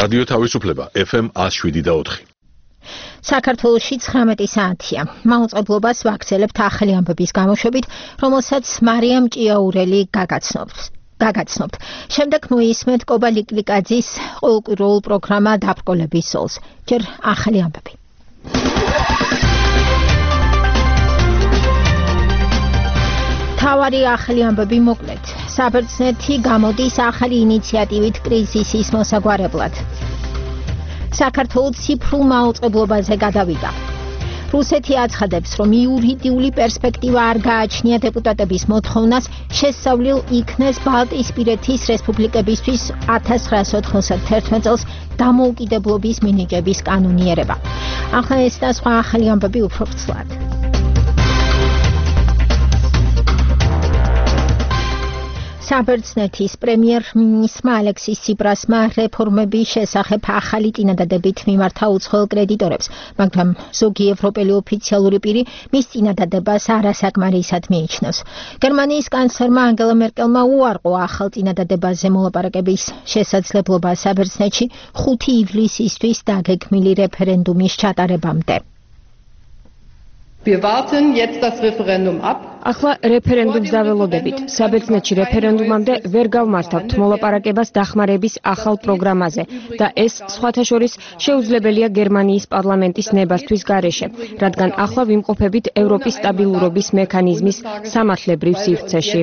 რადიო თავისუფლება FM 107.4. საქართველოში 19 საათია. მაუწყებლობას ვაგრძელებთ ახალი ამბების გამოშვებით, რომელსაც მარიამ ჭიაურელი გაგაცნობთ. შემდეგ მოისმენთ კობა ლიკლიკაძის ყოველკვირეულ პროგრამა დაბრკოლების ზოლს. ჯერ ახალი ამბები. თავარი ახალი ამბები მოკლედ. საბერძნეთი გამოდის ახალი ინიციატივით კრიზისის მოსაგვარებლად. საქართველოს ციფრულ მაუწყებლობაზე გადავიდა. რუსეთი აცხადებს, რომ იურიდიული პერსპექტივა არ გააჩნია დეპუტატების მოთხოვნას შესწავლილ იქნეს ბალტიისპირეთის რესპუბლიკებისთვის 1991 წელს დამოუკიდებლობის მინიჭების კანონიერება. ახლა ეს და სხვა ახალი ამბები უფრო ვრცლად. საბერძნეთის პრემიერ-მინისტრმა ალექსის ციპრასმა რეფორმების შესახებ ახალი წინადადებით მიმართა უცხოელ კრედიტორებს, მაგრამ ზოგი ევროპელი ოფიციალური პირი მის წინადადებას არასაკმარისად მიიჩნევს. გერმანიის კანცლერმა ანგელა მერკელმა უარყო ახალ წინადადებაზე მოლაპარაკების შესაძლებლობა საბერძნეთში 5 ივლისისთვის დაგეგმილი რეფერენდუმის ჩატარებამდე. Wir warten jetzt das Referendum ab. ახლა რეფერენდუმს დაველოდებით. საბერძნეთში რეფერენდუმამდე ვერ გავმართავთ მოლაპარაკებას დახმარების ახალ პროგრამაზე და ეს სხვათა შორის შეუძლებელია გერმანიის პარლამენტის ნებართვის გარეშე, რადგან ახლა ვიმყოფებით ევროპის სტაბილურობის მექანიზმის სამართლებრივ სივრცეში.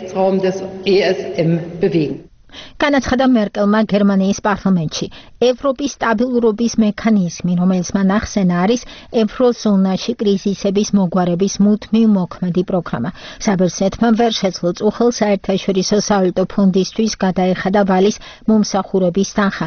განაცხადა მერკელმა გერმანიის პარლამენტში. ევროპის სტაბილურობის მექანიზმი, რომელიც მან ახსენა, არის ევროზონაში კრიზისების მოგვარების მუდმივ მოქმედი პროგრამა. საბერძნეთმა ვერ შეძლო წუხელ საერთაშორისო სავალუტო ფონდისთვის გადაეხადა ვალის მომსახურების თანხა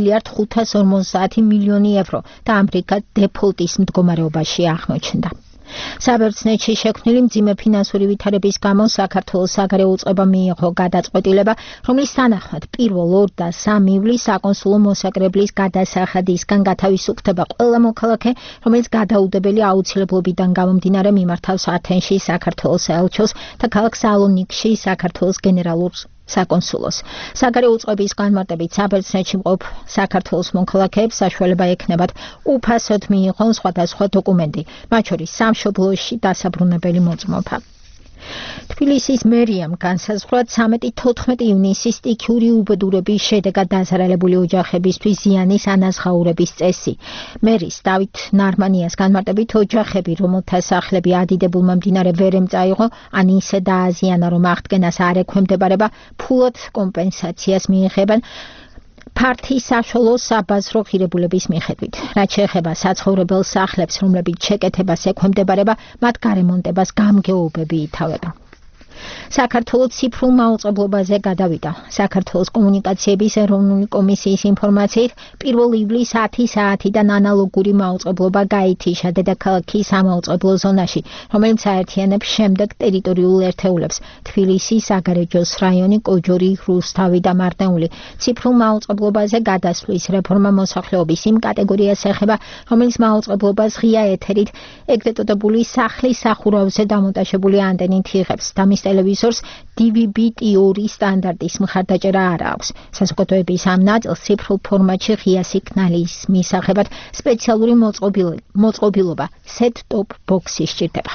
1,550 მილიონი ევრო და ამრიგად დეფოლტის მდგომარეობაში აღმოჩნდა. საბერძნეთში შექმნილი მძიმე ფინანსური ვითარების გამო საქართველოს საგარეო უწყებამ მიიღო გადაწყვეტილება, რომლის თანახმად 1 და 3 ივლისს საკონსულო მოსაკრებლის გადასახადისგან გათავისუფლდება ყველა მოქალაქე, რომელიც გადაუდებელი აუცილებლობიდან გამომდინარე მიმართავს ათენში საქართველოს საელჩოს და ქალაქ სალონიკში საქართველოს გენერალურ საკონსულოს. საგარეო უწყების განმარტებით საბერძნეთში მყოფ საქართველოს მოქალაქეებს საშუალება ექნებათ უფასოდ მიიღონ სხვადასხვა დოკუმენტი, მათ შორის სამშობლოში დასაბრუნებელი მოწმობა. თბილისის მერიამ განსაზღვრა 13-14 ივნისის სტიქიური უბედურების შედეგად დაზარალებული ოჯახებისთვის ზიანის ანაზღაურების წესი. მერის დავით ნარმანიას განმარტებით ოჯახები, რომელთა სახლები ადიდებულმა მდინარე ვერ ემწაიღო, ან ისე დააზიანა, რომ აღდგენას არ ექვემდებარება, ფულად კომპენსაციას მიიღებენ ფართის საშუალო საბაზრო ღირებულების მიხედვით. რაც შეეხება საცხოვრებელ სახლებს, რომლებიც შეკეთებას ექვემდებარება, მათ გარემონტებას გამგეობები ითავება. საქართველოს ციფრულ მაუწყებლობაზე გადავიდა. საქართველოს კომუნიკაციების ეროვნული კომისიის ინფორმაციით 1 ივლისს 10 საათიდან ანალოგური მაუწყებლობა გაითიშა დედაქალაქის სამაუწყებლო ზონაში, რომელიც აერთიანებს შემდეგ ტერიტორიულ ერთეულებს: თბილისი, საგარეჯოს რაიონი, კოჯორი, რუსთავი და მარნეული. ციფრულ მაუწყებლობაზე გადასვლის რეფორმა მოსახლეობის იმ კატეგორიას ეხება, რომელიც მაუწყებლობას ღია ეთერით ეგრეთწოდებული სახლის სახურავზე დამონტაჟებული ანტენით იღებს და მის ტელევიზორს DVB-T2 სტანდარტის მხარდაჭერა არ აქვს. საზოგადოების ამ ნაწილს ციფრულ ფორმატში ღია სიგნალის მისაღებად სპეციალური მოწყობილობა set-top box-ი სჭირდება.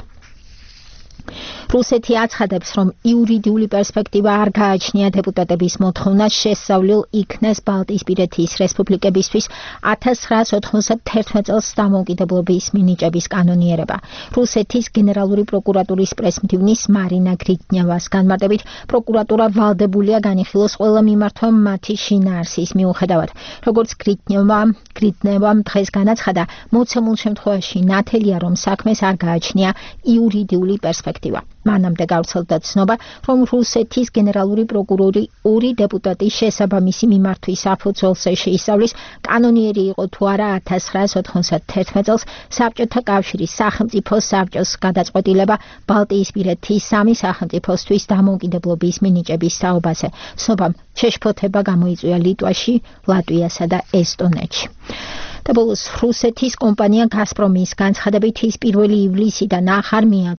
რუსეთი აცხადებს, რომ იურიდიული პერსპექტივა არ გააჩნია დეპუტატების მოთხოვნას შესწავლილ იქნეს ბალტიისპირეთის რესპუბლიკებისთვის 1991 წელს დამოუკიდებლობის მინიჭების კანონიერება. რუსეთის გენერალური პროკურატურის პრესმდივნის მარინა გრიდნევას განმარტებით, პროკურატურა ვალდებულია განიხილოს ყველა მიმართვა მათი შინაარსის მიუხედავად. როგორც გრიდნევამ დღეს განაცხადა, მოცემულ შემთხვევაში ნათელია, რომ საქმეს არ გააჩნია იურიდიული პერსპექტივა. მანამდე გავრცელდა ცნობა, რომ რუსეთის გენერალური პროკურორი 2 დეპუტატის შესაბამისი მიმართვის საფუძველზე შეისწავლის, კანონიერი იყო თუ არა 1991 წელს საბჭოთა კავშირის სახელმწიფო საბჭოს გადაწყვეტილება ბალტიისპირეთის 3 სახელმწიფოსთვის დამოუკიდებლობის მინიჭების საუბაზე. ცნობამ შეშფოთება გამოიწვია ლიტვაში, ლატვიასა და ესტონეთში. და ბოლოს რუსეთის კომპანია გაზპრომის განცხადებით ის 1 ივლისიდან ახარ